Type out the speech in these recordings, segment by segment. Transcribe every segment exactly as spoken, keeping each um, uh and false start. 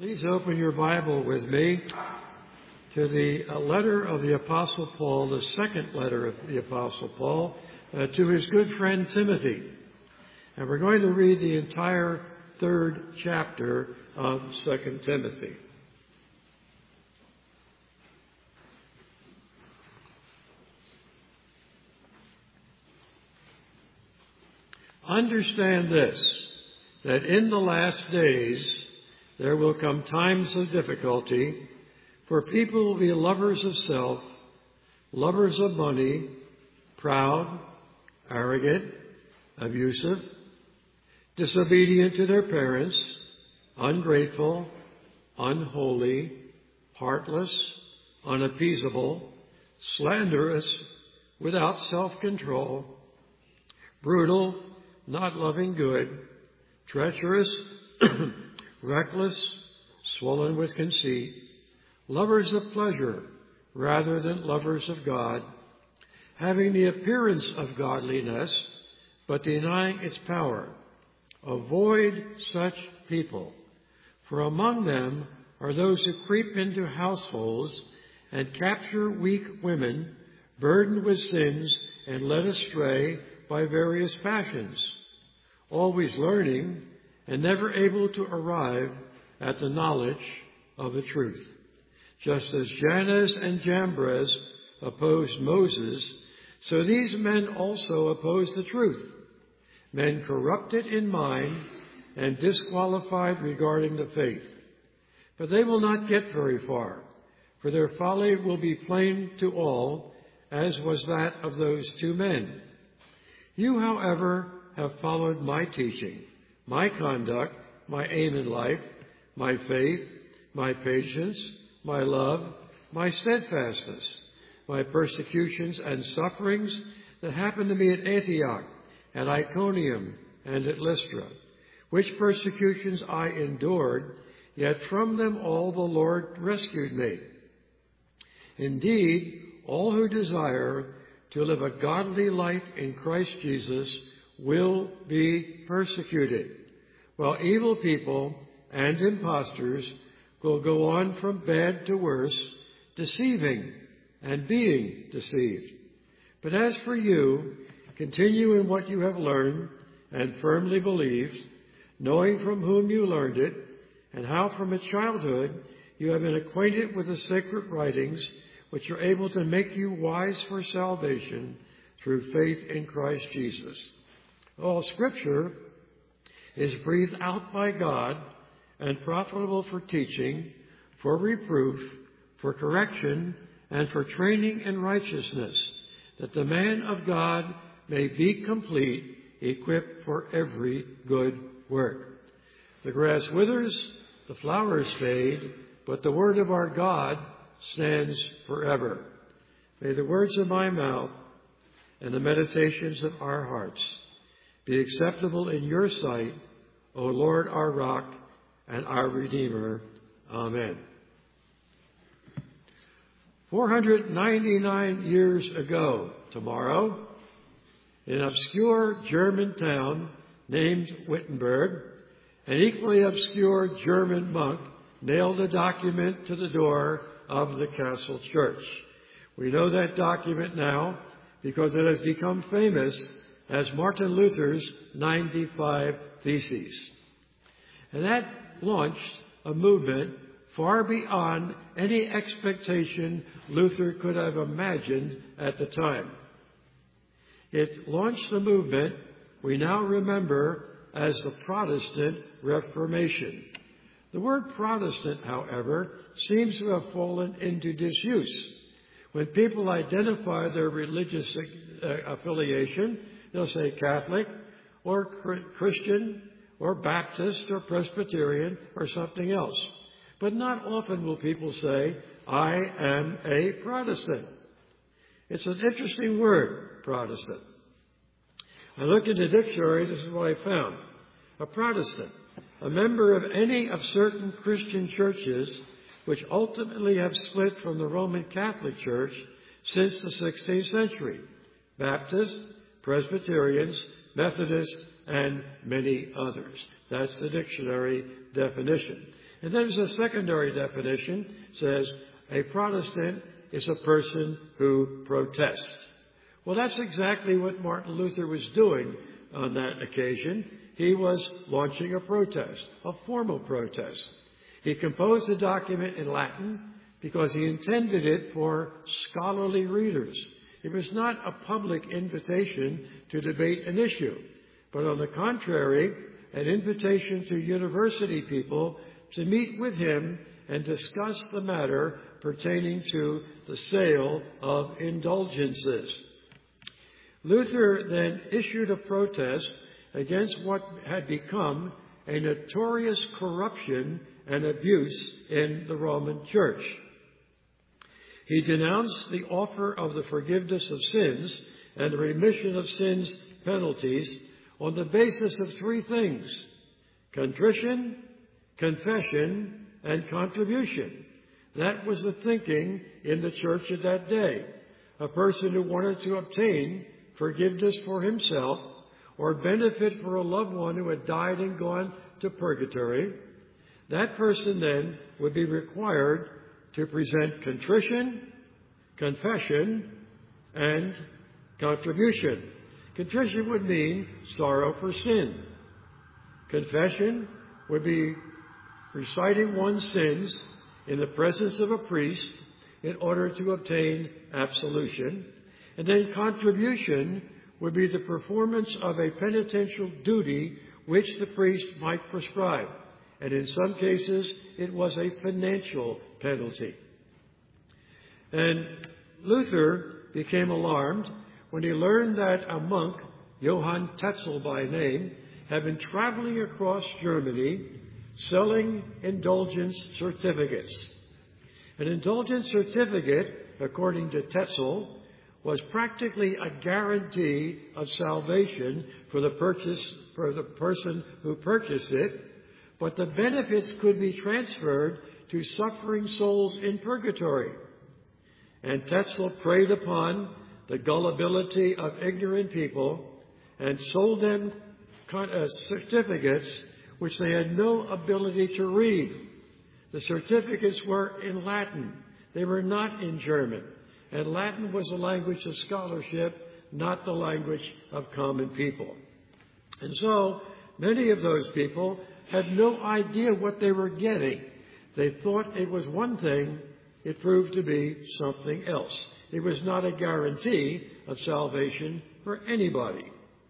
Please open your Bible with me to the uh, letter of the Apostle Paul, the second letter of the Apostle Paul, uh, to his good friend Timothy. And we're going to read the entire third chapter of Second Timothy. Understand this, that in the last days there will come times of difficulty, for people will be lovers of self, lovers of money, proud, arrogant, abusive, disobedient to their parents, ungrateful, unholy, heartless, unappeasable, slanderous, without self-control, brutal, not loving good, treacherous, reckless, swollen with conceit, lovers of pleasure rather than lovers of God, having the appearance of godliness, but denying its power. Avoid such people, for among them are those who creep into households and capture weak women, burdened with sins and led astray by various passions, always learning and never able to arrive at the knowledge of the truth. Just as Jannes and Jambres opposed Moses, so these men also oppose the truth, men corrupted in mind and disqualified regarding the faith. But they will not get very far, for their folly will be plain to all, as was that of those two men. You, however, have followed my teaching, my conduct, my aim in life, my faith, my patience, my love, my steadfastness, my persecutions and sufferings that happened to me at Antioch, at Iconium, and at Lystra, which persecutions I endured, yet from them all the Lord rescued me. Indeed, all who desire to live a godly life in Christ Jesus will be persecuted, while evil people and impostors will go on from bad to worse, deceiving and being deceived. But as for you, continue in what you have learned and firmly believed, knowing from whom you learned it, and how from a childhood you have been acquainted with the sacred writings, which are able to make you wise for salvation through faith in Christ Jesus. All Scripture is breathed out by God and profitable for teaching, for reproof, for correction, and for training in righteousness, that the man of God may be complete, equipped for every good work. The grass withers, the flowers fade, but the word of our God stands forever. May the words of my mouth and the meditations of our hearts be acceptable in your sight, O Lord, our rock and our Redeemer. Amen. four hundred ninety-nine years ago tomorrow, in an obscure German town named Wittenberg, an equally obscure German monk nailed a document to the door of the castle church. We know that document now because it has become famous as Martin Luther's ninety-five Theses. And that launched a movement far beyond any expectation Luther could have imagined at the time. It launched the movement we now remember as the Protestant Reformation. The word Protestant, however, seems to have fallen into disuse. When people identify their religious uh, affiliation, they'll say Catholic or Christian or Baptist or Presbyterian or something else. But not often will people say, I am a Protestant. It's an interesting word, Protestant. I looked in the dictionary, this is what I found. A Protestant, a member of any of certain Christian churches which ultimately have split from the Roman Catholic Church since the sixteenth century. Baptist, Presbyterians, Methodists, and many others. That's the dictionary definition. And then there's a secondary definition, says a Protestant is a person who protests. Well, that's exactly what Martin Luther was doing on that occasion. He was launching a protest, a formal protest. He composed the document in Latin because he intended it for scholarly readers. It was not a public invitation to debate an issue, but on the contrary, an invitation to university people to meet with him and discuss the matter pertaining to the sale of indulgences. Luther then issued a protest against what had become a notorious corruption and abuse in the Roman Church. He denounced the offer of the forgiveness of sins and the remission of sins penalties on the basis of three things: contrition, confession, and contribution. That was the thinking in the church at that day. A person who wanted to obtain forgiveness for himself or benefit for a loved one who had died and gone to purgatory, that person then would be required to present contrition, confession, and contribution. Contrition would mean sorrow for sin. Confession would be reciting one's sins in the presence of a priest in order to obtain absolution. And then contribution would be the performance of a penitential duty which the priest might prescribe. And in some cases, it was a financial penalty. And Luther became alarmed when he learned that a monk, Johann Tetzel by name, had been traveling across Germany selling indulgence certificates. An indulgence certificate, according to Tetzel, was practically a guarantee of salvation for the purchase for the person who purchased it, but the benefits could be transferred to suffering souls in purgatory. And Tetzel preyed upon the gullibility of ignorant people and sold them certificates which they had no ability to read. The certificates were in Latin. They were not in German. And Latin was a language of scholarship, not the language of common people. And so many of those people had no idea what they were getting. They thought it was one thing. It proved to be something else. It was not a guarantee of salvation for anybody.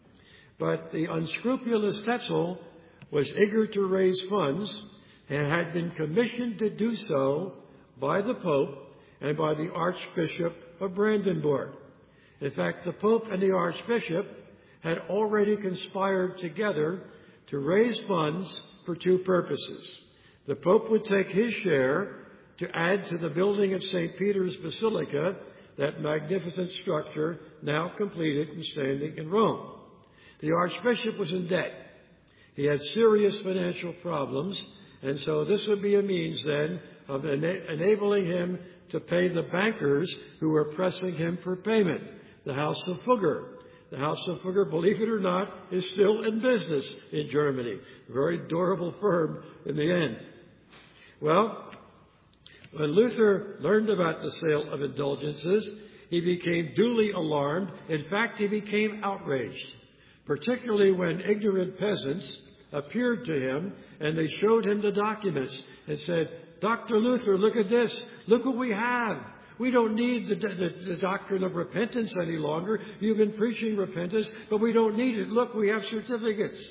But the unscrupulous Tetzel was eager to raise funds and had been commissioned to do so by the Pope and by the Archbishop of Brandenburg. In fact, the Pope and the Archbishop had already conspired together to raise funds for two purposes. The Pope would take his share to add to the building of Saint Peter's Basilica, that magnificent structure now completed and standing in Rome. The Archbishop was in debt. He had serious financial problems, and so this would be a means then of ena- enabling him to pay the bankers who were pressing him for payment. The House of Fugger. The House of Fugger, believe it or not, is still in business in Germany. A very durable firm in the end. Well, when Luther learned about the sale of indulgences, he became duly alarmed. In fact, he became outraged, particularly when ignorant peasants appeared to him and they showed him the documents and said, "Doctor Luther, look at this. Look what we have. We don't need the, the, the doctrine of repentance any longer. You've been preaching repentance, but we don't need it. Look, we have certificates."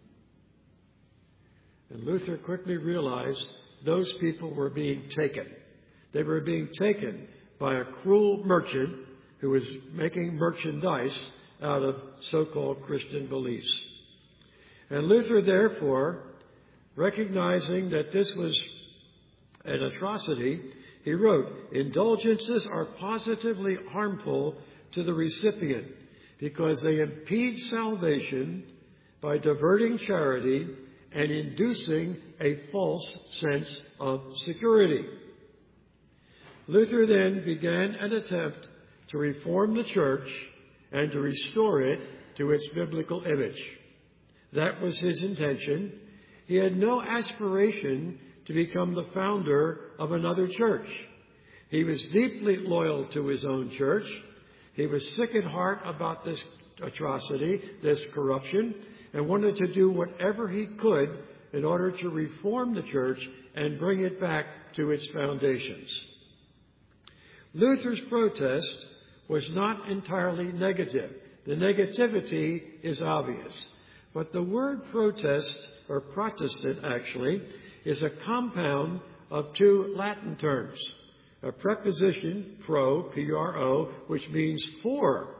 And Luther quickly realized those people were being taken. They were being taken by a cruel merchant who was making merchandise out of so-called Christian beliefs. And Luther, therefore, recognizing that this was an atrocity, he wrote, "Indulgences are positively harmful to the recipient because they impede salvation by diverting charity and inducing a false sense of security." Luther then began an attempt to reform the church and to restore it to its biblical image. That was his intention. He had no aspiration to become the founder of another church. He was deeply loyal to his own church. He was sick at heart about this atrocity, this corruption, and wanted to do whatever he could in order to reform the church and bring it back to its foundations. Luther's protest was not entirely negative. The negativity is obvious. But the word protest, or Protestant actually, is a compound of two Latin terms. A preposition, pro, P R O, which means for.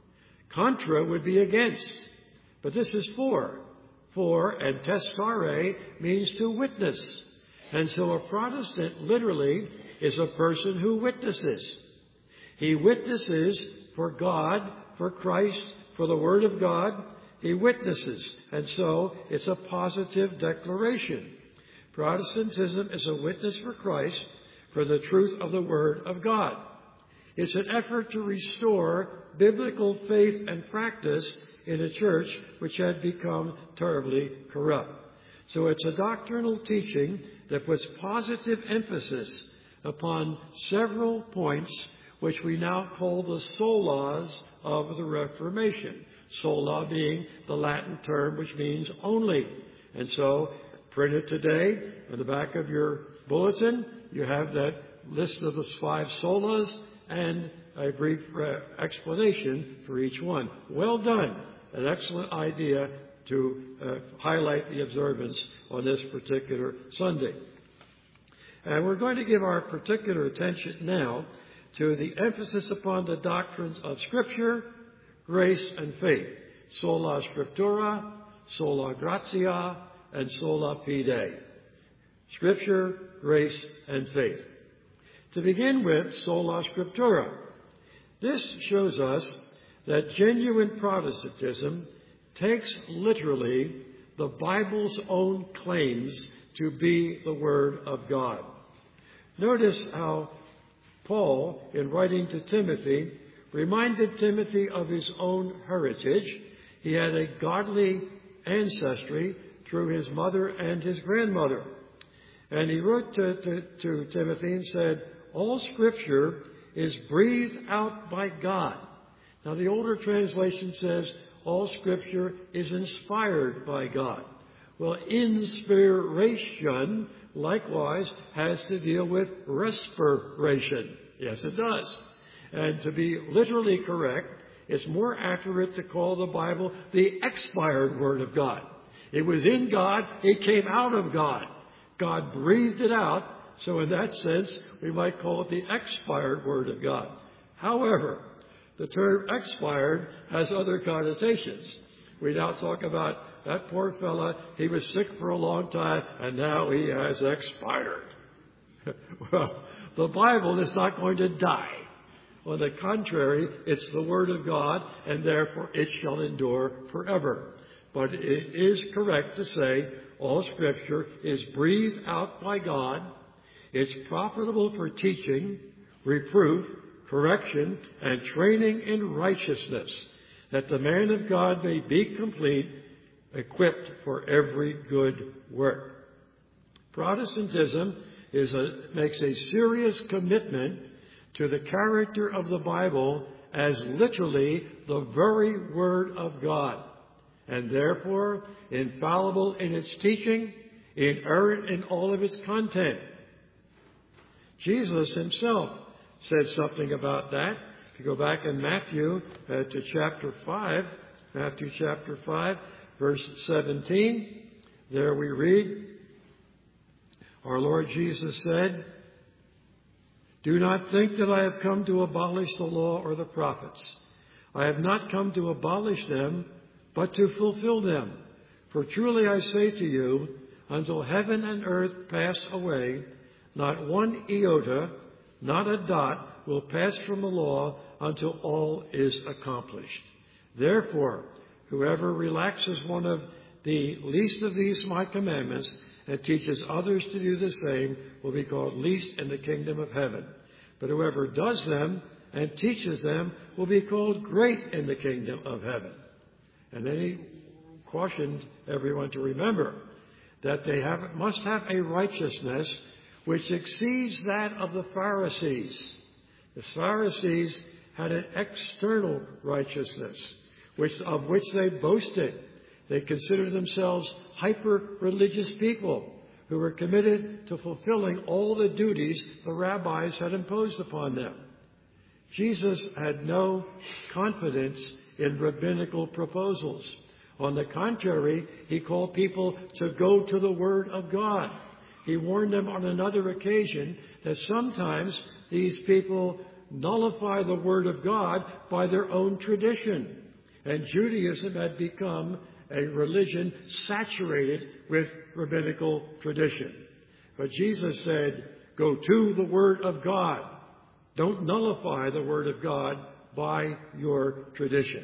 Contra would be against. But this is for. For, and testare means to witness. And so a Protestant literally is a person who witnesses. He witnesses for God, for Christ, for the Word of God. He witnesses. And so it's a positive declaration. Protestantism is a witness for Christ, for the truth of the Word of God. It's an effort to restore biblical faith and practice in a church which had become terribly corrupt. So it's a doctrinal teaching that puts positive emphasis upon several points which we now call the solas of the Reformation. Sola being the Latin term which means only. And so, printed today on the back of your bulletin, you have that list of the five solas and a brief uh, explanation for each one. Well done. An excellent idea to uh, highlight the observance on this particular Sunday. And we're going to give our particular attention now to the emphasis upon the doctrines of Scripture, grace, and faith. Sola Scriptura, sola gratia, and sola fide. Scripture, grace, and faith. To begin with, sola Scriptura. This shows us that genuine Protestantism takes literally the Bible's own claims to be the Word of God. Notice how Paul, in writing to Timothy, reminded Timothy of his own heritage. He had a godly ancestry through his mother and his grandmother. And he wrote to, to, to Timothy and said, all Scripture is breathed out by God. Now, the older translation says, all Scripture is inspired by God. Well, inspiration, likewise, has to deal with respiration. Yes, it does. And to be literally correct, it's more accurate to call the Bible the expired Word of God. It was in God, it came out of God. God breathed it out, so in that sense, we might call it the expired Word of God. However, the term expired has other connotations. We now talk about that poor fella, he was sick for a long time, and now he has expired. Well, the Bible is not going to die. On the contrary, it's the Word of God, and therefore it shall endure forever. But it is correct to say all Scripture is breathed out by God. It's profitable for teaching, reproof, correction, and training in righteousness, that the man of God may be complete, equipped for every good work. Protestantism is a, makes a serious commitment to the character of the Bible as literally the very Word of God, and therefore infallible in its teaching, inerrant in all of its content. Jesus himself said something about that. If you go back in Matthew uh, to chapter five, Matthew chapter five, verse seventeen, there we read, our Lord Jesus said, do not think that I have come to abolish the law or the prophets. I have not come to abolish them, but to fulfill them. For truly I say to you, until heaven and earth pass away, not one iota, not a dot, will pass from the law until all is accomplished. Therefore, whoever relaxes one of the least of these my commandments and teaches others to do the same will be called least in the kingdom of heaven. But whoever does them and teaches them will be called great in the kingdom of heaven. And then he cautioned everyone to remember that they have, must have a righteousness which exceeds that of the Pharisees. The Pharisees had an external righteousness, which, of which they boasted. They considered themselves hyper-religious people who were committed to fulfilling all the duties the rabbis had imposed upon them. Jesus had no confidence in rabbinical proposals. On the contrary, he called people to go to the Word of God. He warned them on another occasion that sometimes these people nullify the Word of God by their own tradition. And Judaism had become a religion saturated with rabbinical tradition. But Jesus said, go to the Word of God. Don't nullify the Word of God by your tradition.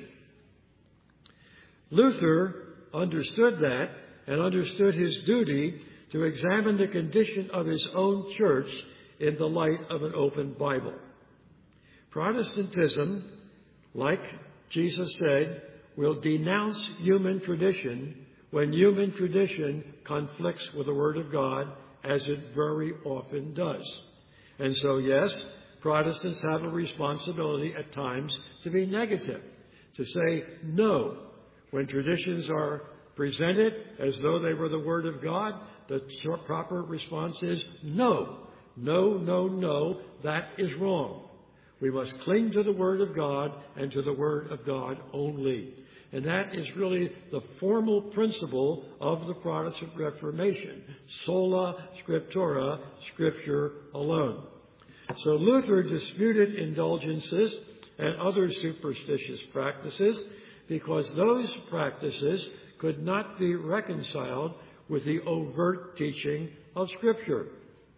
Luther understood that and understood his duty to examine the condition of his own church in the light of an open Bible. Protestantism, like Jesus said, will denounce human tradition when human tradition conflicts with the Word of God, as it very often does. And so, yes, Protestants have a responsibility at times to be negative, to say no. When traditions are presented as though they were the Word of God, the proper response is no. No, no, no, that is wrong. We must cling to the Word of God and to the Word of God only. And that is really the formal principle of the Protestant Reformation. Sola scriptura, Scripture alone. So Luther disputed indulgences and other superstitious practices because those practices could not be reconciled with the overt teaching of Scripture.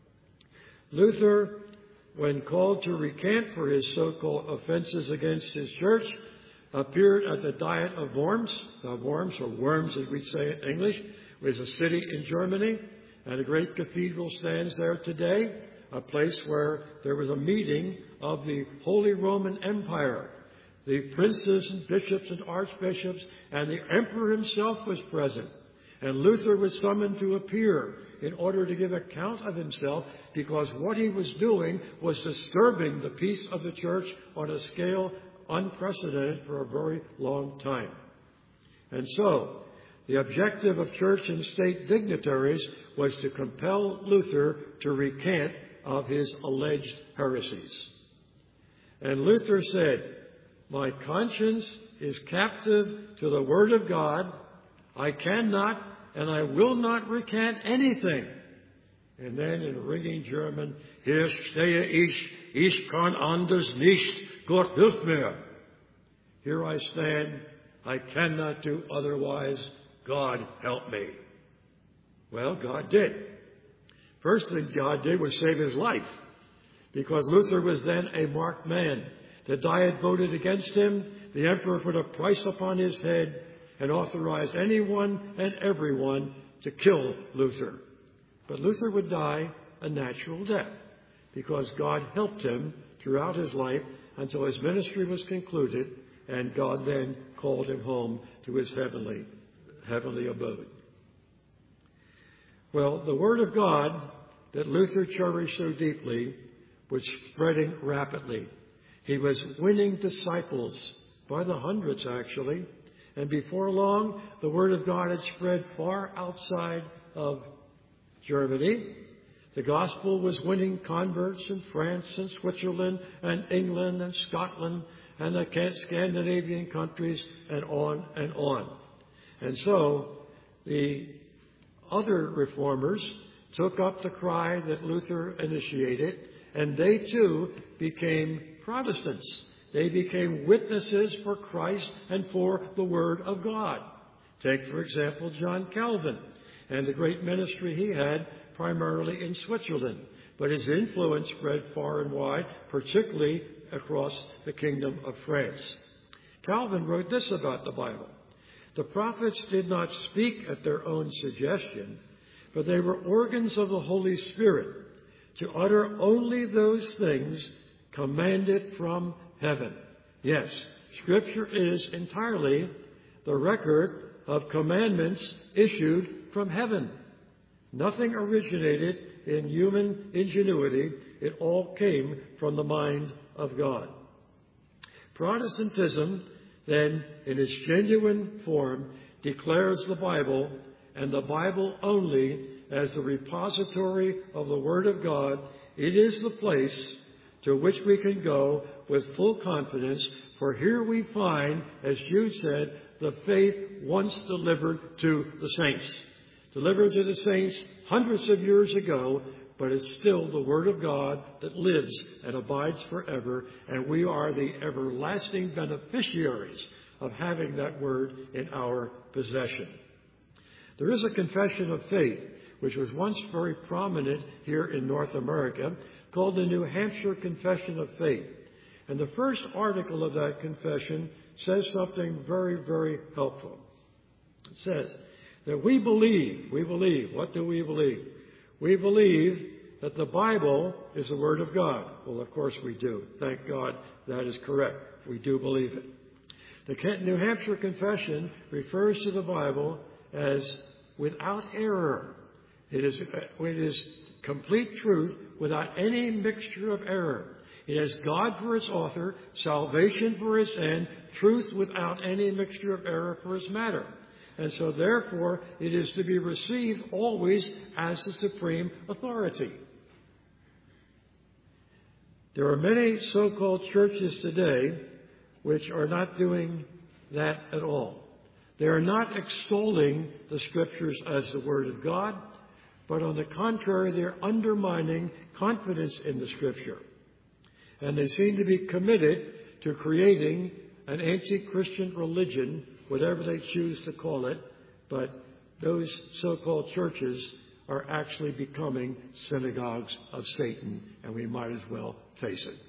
Luther, when called to recant for his so-called offenses against his church, appeared at the Diet of Worms. Now, Worms, or Worms as we say in English, was a city in Germany, and a great cathedral stands there today, a place where there was a meeting of the Holy Roman Empire. The princes and bishops and archbishops and the emperor himself was present. And Luther was summoned to appear in order to give account of himself, because what he was doing was disturbing the peace of the church on a scale unprecedented for a very long time. And so, the objective of church and state dignitaries was to compel Luther to recant of his alleged heresies. And Luther said, my conscience is captive to the Word of God. I cannot and I will not recant anything. And then in ringing German, Hier stehe ich, ich kann anders nicht, Gott hilf mir. Here I stand, I cannot do otherwise, God help me. Well, God did. First thing God did was save his life, because Luther was then a marked man. The Diet voted against him. The emperor put a price upon his head and authorized anyone and everyone to kill Luther. But Luther would die a natural death because God helped him throughout his life until his ministry was concluded, and God then called him home to his heavenly, heavenly abode. Well, the Word of God that Luther cherished so deeply was spreading rapidly. He was winning disciples, by the hundreds actually, and before long the Word of God had spread far outside of Germany. The gospel was winning converts in France and Switzerland and England and Scotland and the Scandinavian countries and on and on. And so the other reformers took up the cry that Luther initiated, and they too became Protestants. They became witnesses for Christ and for the Word of God. Take, for example, John Calvin and the great ministry he had primarily in Switzerland. But his influence spread far and wide, particularly across the Kingdom of France. Calvin wrote this about the Bible. The prophets did not speak at their own suggestion, but they were organs of the Holy Spirit to utter only those things commanded from heaven. Yes, Scripture is entirely the record of commandments issued from heaven. Nothing originated in human ingenuity. It all came from the mind of God. Protestantism, then, in its genuine form, declares the Bible, and the Bible only, as the repository of the Word of God. It is the place to which we can go with full confidence, for here we find, as Jude said, the faith once delivered to the saints. Delivered to the saints hundreds of years ago, but it's still the Word of God that lives and abides forever, and we are the everlasting beneficiaries of having that Word in our possession. There is a confession of faith, which was once very prominent here in North America, called the New Hampshire Confession of Faith. And the first article of that confession says something very, very helpful. It says that we believe, we believe, what do we believe? We believe that the Bible is the Word of God. Well, of course we do. Thank God that is correct. We do believe it. The New Hampshire Confession refers to the Bible as without error. It is, it is complete truth without any mixture of error. It has God for its author, salvation for its end, truth without any mixture of error for its matter. And so therefore, it is to be received always as the supreme authority. There are many so-called churches today which are not doing that at all. They are not extolling the Scriptures as the Word of God, but on the contrary, they're undermining confidence in the Scripture. And they seem to be committed to creating an anti-Christian religion, whatever they choose to call it, but those so-called churches are actually becoming synagogues of Satan, and we might as well face it.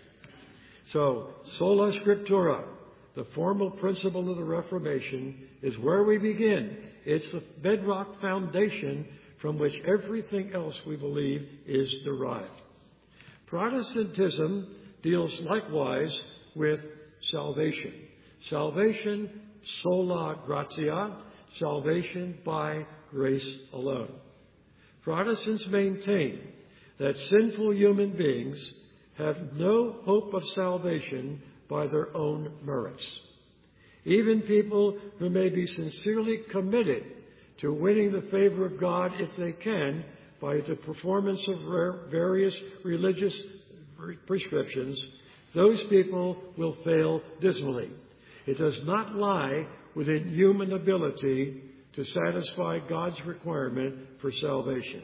So, sola scriptura, the formal principle of the Reformation, is where we begin. It's the bedrock foundation from which everything else we believe is derived. Protestantism deals likewise with salvation. Salvation sola gratia, salvation by grace alone. Protestants maintain that sinful human beings have no hope of salvation by their own merits. Even people who may be sincerely committed to winning the favor of God, if they can, by the performance of various religious prescriptions, those people will fail dismally. It does not lie within human ability to satisfy God's requirement for salvation.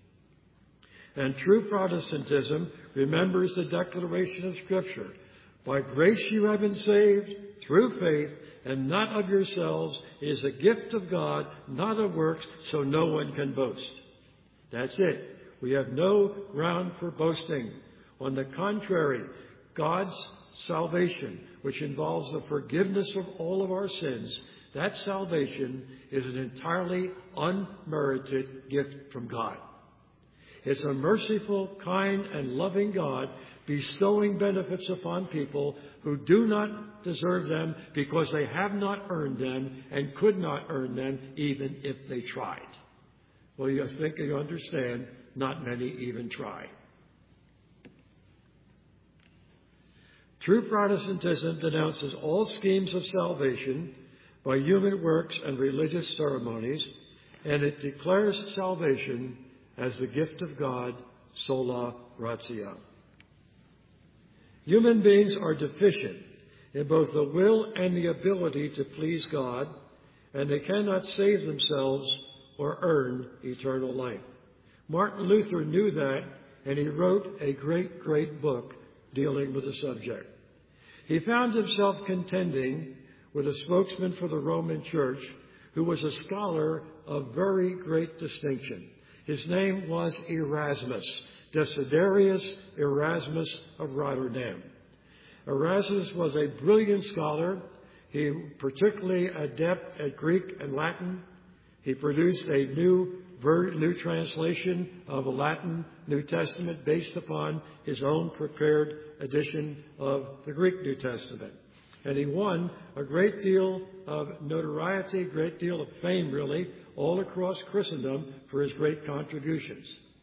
And true Protestantism remembers the declaration of Scripture. By grace you have been saved through faith, and not of yourselves. It is a gift of God, not of works, so no one can boast. That's it. We have no ground for boasting. On the contrary, God's salvation, which involves the forgiveness of all of our sins, that salvation is an entirely unmerited gift from God. It's a merciful, kind, and loving God bestowing benefits upon people who do not deserve them because they have not earned them and could not earn them even if they tried. Well, you think you understand, not many even try. True Protestantism denounces all schemes of salvation by human works and religious ceremonies, and it declares salvation as the gift of God, sola gratia. Human beings are deficient in both the will and the ability to please God, and they cannot save themselves or earn eternal life. Martin Luther knew that, and he wrote a great, great book dealing with the subject. He found himself contending with a spokesman for the Roman Church who was a scholar of very great distinction. His name was Erasmus, Desiderius Erasmus of Rotterdam. Erasmus was a brilliant scholar. He particularly adept at Greek and Latin. He produced a new new translation of a Latin New Testament based upon his own prepared edition of the Greek New Testament. And he won a great deal of notoriety, a great deal of fame, really, all across Christendom for his great contributions.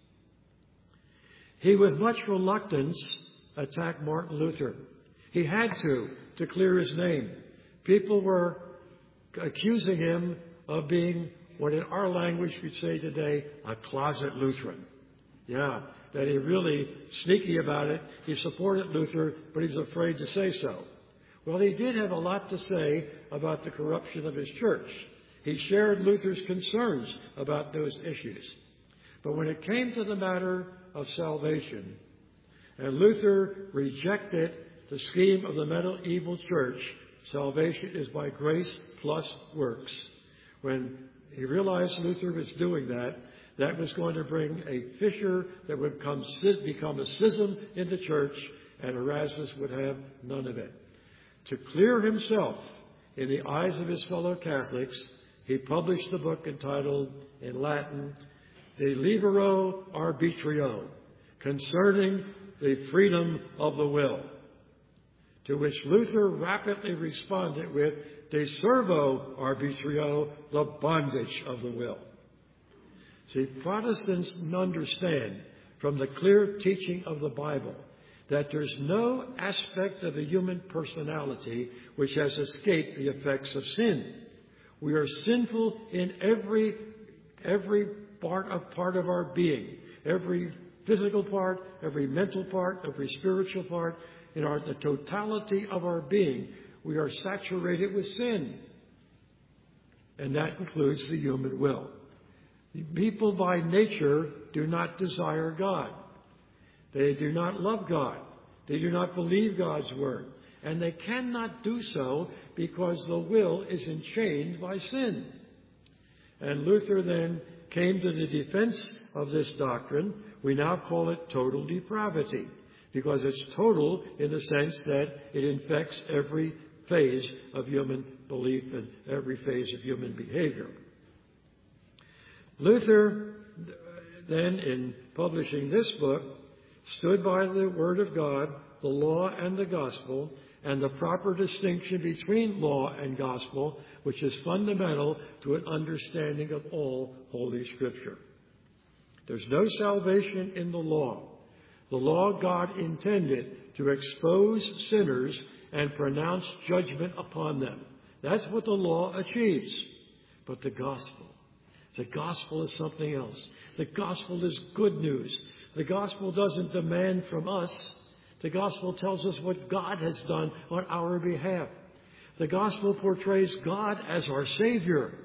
He, with much reluctance, attacked Martin Luther. He had to, to clear his name. People were accusing him of being, what in our language we'd say today, a closet Lutheran. Yeah, that he really sneaky about it. He supported Luther, but he was afraid to say so. Well, he did have a lot to say about the corruption of his church. He shared Luther's concerns about those issues. But when it came to the matter of salvation, and Luther rejected the scheme of the medieval church, salvation is by grace plus works. When he realized Luther was doing that, that was going to bring a fissure that would become, become a schism in the church, and Erasmus would have none of it. To clear himself in the eyes of his fellow Catholics, he published a book entitled, in Latin, De Libero Arbitrio, concerning the freedom of the will, to which Luther rapidly responded with De Servo Arbitrio, the bondage of the will. See, Protestants understand from the clear teaching of the Bible that there's no aspect of the human personality which has escaped the effects of sin. We are sinful in every every part of part of our being, every physical part, every mental part, every spiritual part. In our the totality of our being, we are saturated with sin, and that includes the human will. People by nature do not desire God. They do not love God. They do not believe God's word. And they cannot do so because the will is enchained by sin. And Luther then came to the defense of this doctrine. We now call it total depravity, because it's total in the sense that it infects every phase of human belief and every phase of human behavior. Luther then, in publishing this book, stood by the Word of God, the law and the gospel, and the proper distinction between law and gospel, which is fundamental to an understanding of all Holy Scripture. There's no salvation in the law. The law God intended to expose sinners and pronounce judgment upon them. That's what the law achieves. But the gospel, the gospel is something else. The gospel is good news. The gospel doesn't demand from us. The gospel tells us what God has done on our behalf. The gospel portrays God as our Savior.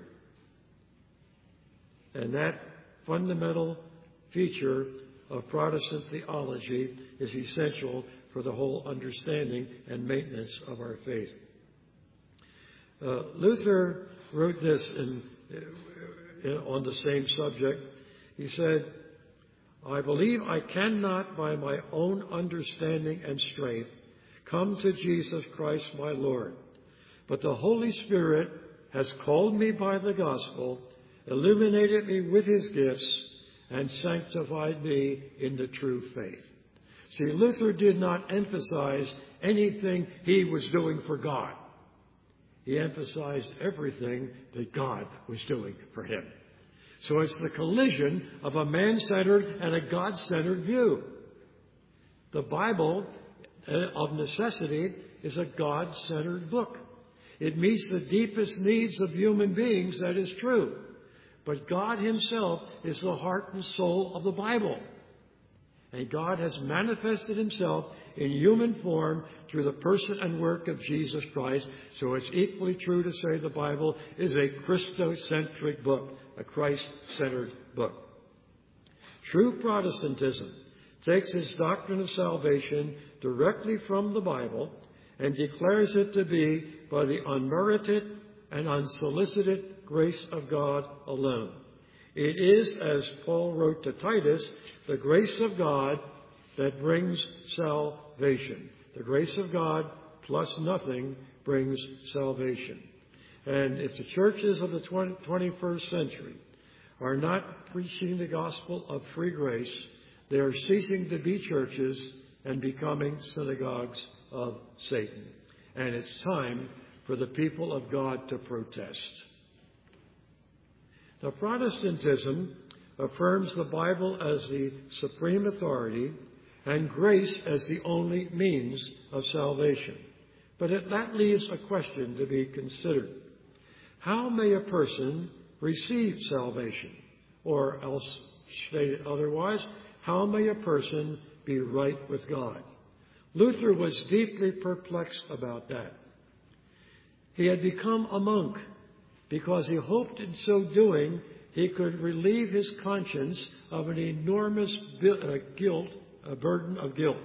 And that fundamental feature of Protestant theology is essential for the whole understanding and maintenance of our faith. Uh, Luther wrote this in, in, on the same subject. He said, I believe I cannot by my own understanding and strength come to Jesus Christ my Lord, but the Holy Spirit has called me by the gospel, illuminated me with his gifts, and sanctified me in the true faith. See, Luther did not emphasize anything he was doing for God. He emphasized everything that God was doing for him. So it's the collision of a man-centered and a God-centered view. The Bible, of necessity, is a God-centered book. It meets the deepest needs of human beings, that is true. But God himself is the heart and soul of the Bible. And God has manifested himself in human form through the person and work of Jesus Christ. So it's equally true to say the Bible is a Christocentric book, a Christ-centered book. True Protestantism takes its doctrine of salvation directly from the Bible and declares it to be by the unmerited and unsolicited grace of God alone. It is, as Paul wrote to Titus, the grace of God that brings salvation. The grace of God plus nothing brings salvation. And if the churches of the twenty-first century are not preaching the gospel of free grace, they are ceasing to be churches and becoming synagogues of Satan. and it's time for the people of God to protest. Now, Protestantism affirms the Bible as the supreme authority and grace as the only means of salvation. But it, that leaves a question to be considered. How may a person receive salvation? Or else, stated otherwise, how may a person be right with God? Luther was deeply perplexed about that. He had become a monk because he hoped in so doing he could relieve his conscience of an enormous guilt, a burden of guilt.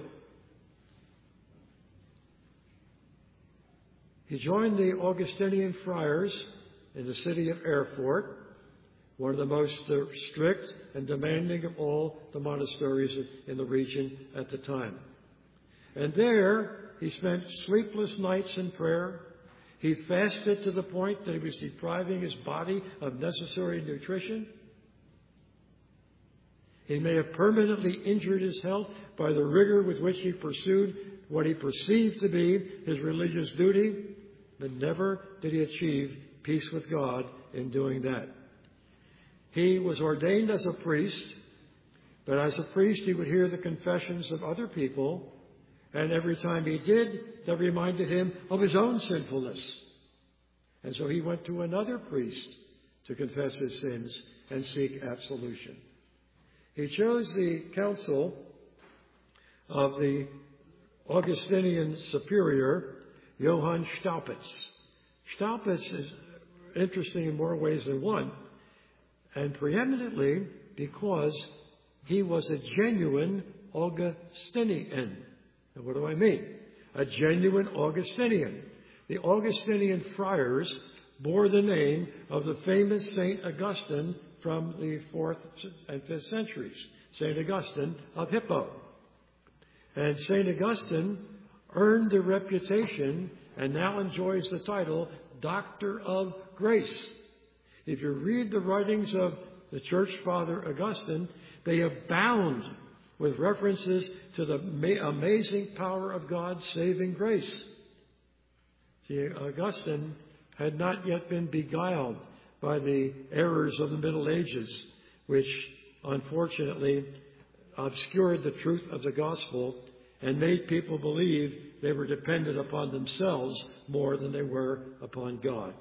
He joined the Augustinian friars in the city of Erfurt, one of the most strict and demanding of all the monasteries in the region at the time. And there he spent sleepless nights in prayer. He fasted to the point that he was depriving his body of necessary nutrition. He may have permanently injured his health by the rigor with which he pursued what he perceived to be his religious duty, but never did he achieve peace with God in doing that. He was ordained as a priest, but as a priest he would hear the confessions of other people, and every time he did, that reminded him of his own sinfulness. And so he went to another priest to confess his sins and seek absolution. He chose the counsel of the Augustinian superior, Johann Staupitz. Staupitz is interesting in more ways than one, and preeminently because he was a genuine Augustinian. And what do I mean? A genuine Augustinian. The Augustinian friars bore the name of the famous Saint Augustine from the fourth and fifth centuries, Saint Augustine of Hippo. And Saint Augustine earned the reputation and now enjoys the title Doctor of Grace. If you read the writings of the Church Father Augustine, they abound with references to the amazing power of God's saving grace. See, Augustine had not yet been beguiled by the errors of the Middle Ages, which unfortunately obscured the truth of the gospel and made people believe they were dependent upon themselves more than they were upon God.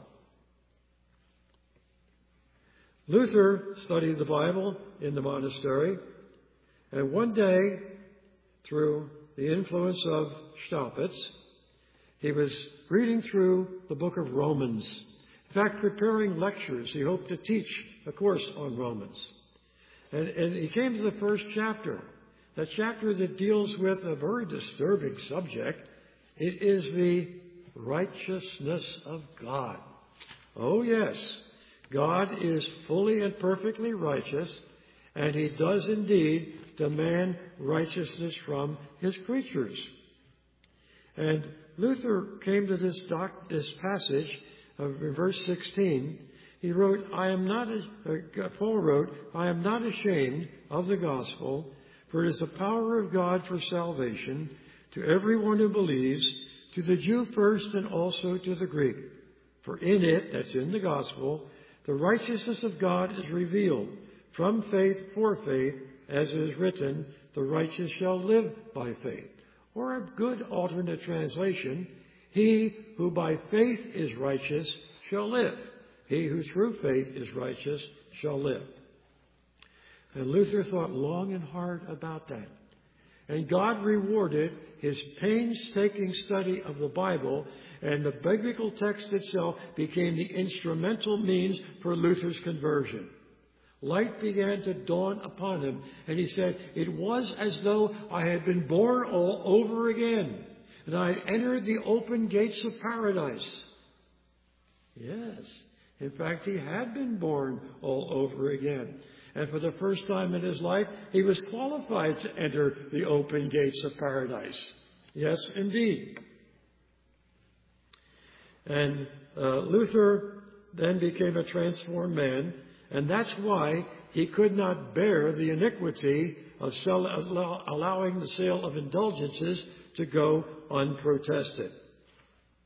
Luther studied the Bible in the monastery, and one day, through the influence of Staupitz, he was reading through the book of Romans. In fact, preparing lectures. He hoped to teach a course on Romans. And, and he came to the first chapter, that chapter that deals with a very disturbing subject. It is the righteousness of God. Oh, yes, God is fully and perfectly righteous, and he does indeed demand righteousness from his creatures. And Luther came to this, doc, this passage of verse sixteen. He wrote, I am not, uh, Paul wrote, I am not ashamed of the gospel, for it is the power of God for salvation to everyone who believes, to the Jew first and also to the Greek. For in it, that's in the gospel, the righteousness of God is revealed from faith for faith, as it is written, the righteous shall live by faith. Or a good alternate translation, he who by faith is righteous shall live. He who through faith is righteous shall live. And Luther thought long and hard about that. And God rewarded his painstaking study of the Bible, and the biblical text itself became the instrumental means for Luther's conversion. Light began to dawn upon him, and he said, it was as though I had been born all over again, and I had entered the open gates of paradise. Yes, in fact, he had been born all over again. And for the first time in his life, he was qualified to enter the open gates of paradise. Yes, indeed. And uh, Luther then became a transformed man, and that's why he could not bear the iniquity of sell, allow, allowing the sale of indulgences to go unprotested.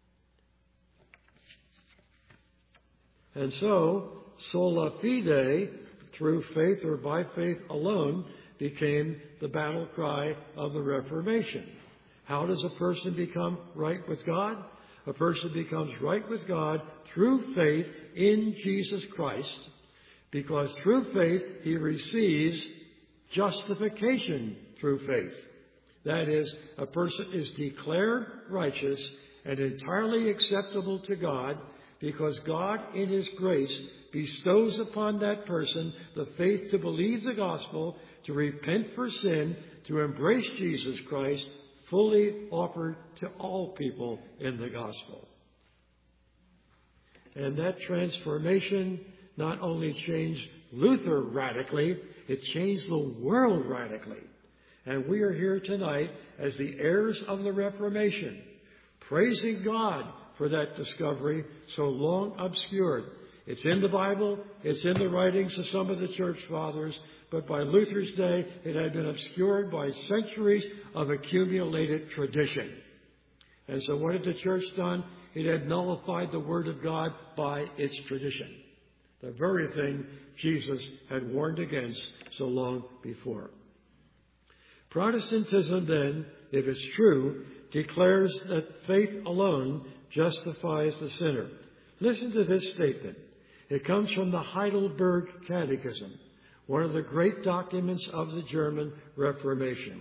And so, sola fide, through faith or by faith alone, became the battle cry of the Reformation. How does a person become right with God? A person becomes right with God through faith in Jesus Christ, because through faith he receives justification through faith. That is, a person is declared righteous and entirely acceptable to God because God, in His grace, bestows upon that person the faith to believe the gospel, to repent for sin, to embrace Jesus Christ, fully offered to all people in the gospel. And that transformation not only changed Luther radically, it changed the world radically. And we are here tonight as the heirs of the Reformation, praising God for that discovery so long obscured. It's in the Bible, it's in the writings of some of the church fathers, but by Luther's day, it had been obscured by centuries of accumulated tradition. And so what had the church done? It had nullified the Word of God by its tradition, the very thing Jesus had warned against so long before. Protestantism, then, if it's true, declares that faith alone justifies the sinner. Listen to this statement. It comes from the Heidelberg Catechism, one of the great documents of the German Reformation.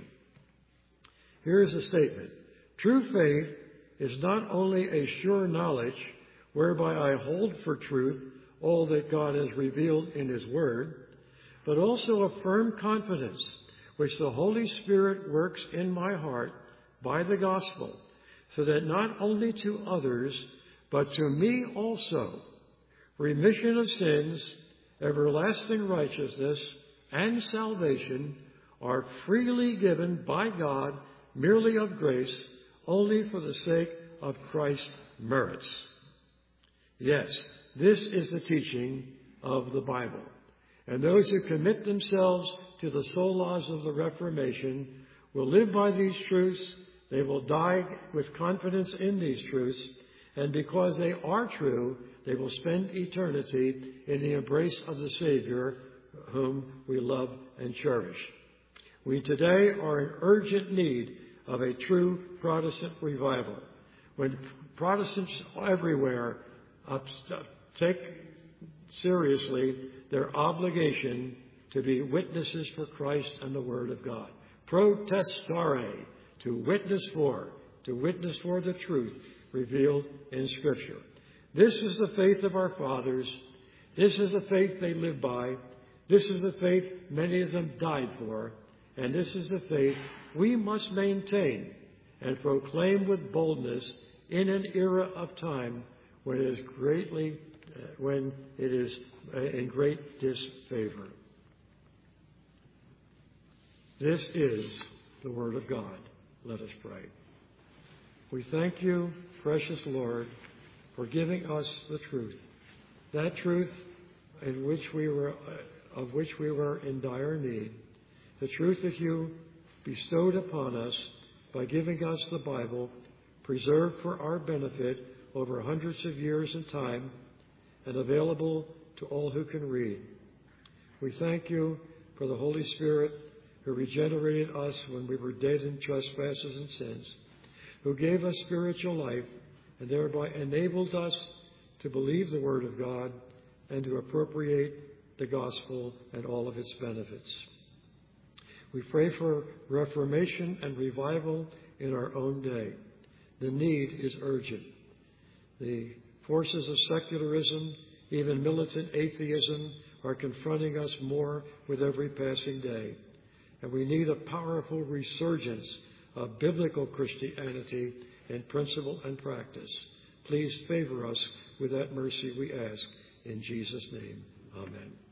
Here is a statement. True faith is not only a sure knowledge whereby I hold for truth all that God has revealed in His Word, but also a firm confidence which the Holy Spirit works in my heart by the gospel, so that not only to others, but to me also, remission of sins, everlasting righteousness, and salvation are freely given by God, merely of grace, only for the sake of Christ's merits. Yes, this is the teaching of the Bible. And those who commit themselves to the solas of the Reformation will live by these truths. They will die with confidence in these truths. And because they are true, they will spend eternity in the embrace of the Savior, whom we love and cherish. We today are in urgent need of a true Protestant revival. When Protestants everywhere take seriously their obligation to be witnesses for Christ and the Word of God. Protestare, to witness for, to witness for the truth revealed in Scripture. This is the faith of our fathers. This is the faith they lived by. This is the faith many of them died for. And this is the faith we must maintain and proclaim with boldness in an era of time when it is greatly, uh, when it is uh, in great disfavor. This is the Word of God. Let us pray. We thank you, precious Lord, for giving us the truth, that truth in which we were, uh, of which we were in dire need, the truth that you bestowed upon us by giving us the Bible, preserved for our benefit over hundreds of years in time and available to all who can read. We thank you for the Holy Spirit who regenerated us when we were dead in trespasses and sins, who gave us spiritual life and thereby enabled us to believe the Word of God and to appropriate the gospel and all of its benefits. We pray for reformation and revival in our own day. The need is urgent. The forces of secularism, even militant atheism, are confronting us more with every passing day. And we need a powerful resurgence of biblical Christianity in principle and practice. Please favor us with that mercy, we ask. In Jesus' name, amen.